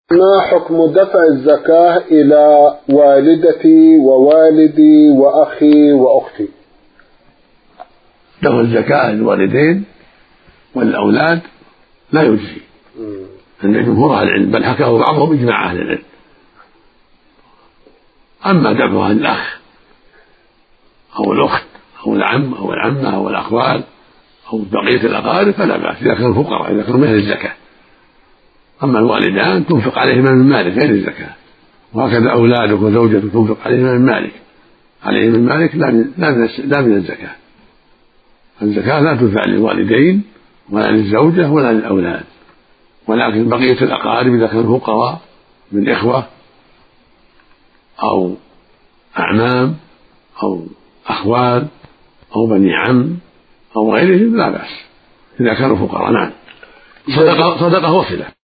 ما حكم دفع الزكاة إلى والدتي ووالدي وأخي وأختي؟ دفع الزكاة للوالدين والأولاد لا يجزي عند جمهور أهل العلم، بل حكاه بعضهم إجماع أهل العلم. أما دفعها للأخ أو الأخت أو العم أو العمة أو الأخوال أو بقية الأقارب فلا بأس إذا كانوا فقراء، إذا كانوا مثل الزكاة. أما الوالدان تنفق عليهما من مالك غير الزكاة، وهكذا أولادك وزوجتك تنفق عليهما من مالك، عليهم من مالك لا من الزكاة. الزكاة لا تدفع للوالدين ولا للزوجة ولا للأولاد، ولكن بقية الأقارب إذا كانوا فقراء من إخوة أو أعمام أو أخوال أو بني عم أو غيرهم لا بأس إذا كانوا فقراء. نعم، صدقة وصلة.